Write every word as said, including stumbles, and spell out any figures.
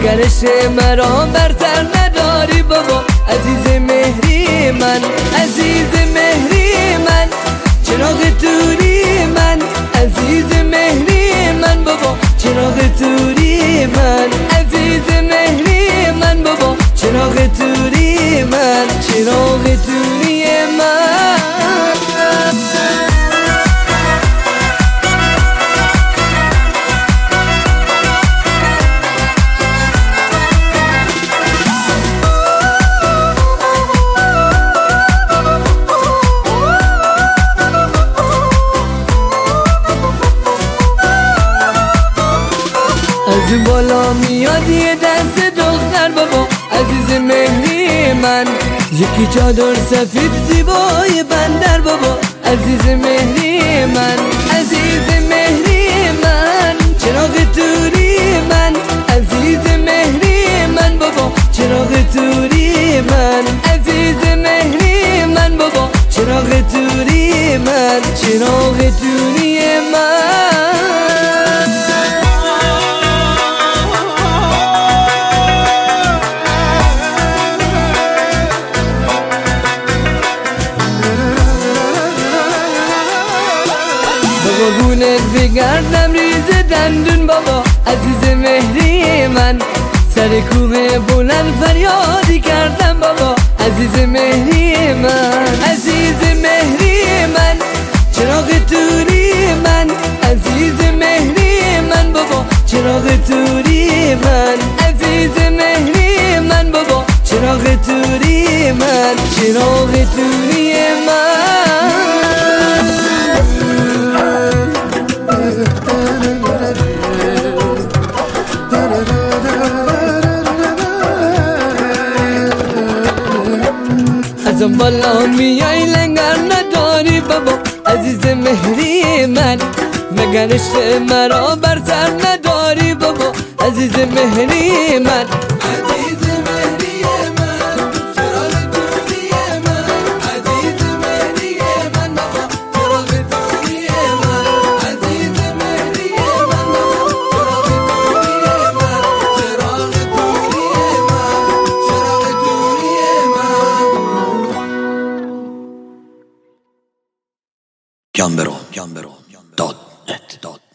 مگر عشق مرا برتر نداری بابا عزیز مهری من، عزیز مهری من، چراغ توری من، عزیز مهری من بابا، چراغ توری من، عزیز مهری من بابا، چراغ توری من، چراغ توری من. از بالا میاد یه دست دختر بابا عزیز مهری من، یکی چادر سفید زیبای بندر بابا عزیز مهری من، عزیز مهری من، چراغ توری من، عزیز مهری من بابا، چراغ توری من، عزیز مهری من بابا، چراغ توری من، چراغ توری من. قربونت بگردم ریز دندون بابا عزیز مهری من، سر کوه بلند فریادی کردم بابا عزیز مهری من، عزیز مهری من، چراغ توری من، عزیز مهری من بابا، چراغ توری من، عزیز مهری من بابا، چراغ توری من، چراغ توری من. از بالا میای لنگر نداری بابا عزیز مهری من، مگر عشق مرا برتر نداری بابا عزیز مهری من، عزیز مهری من، چراغ توری من، عزیز مهری من بابا، چراغ توری من، عزیز مهری من بابا، چراغ توری من، چراغ توری من، چراغ توری من. Gambero, Gambero, dot net, dot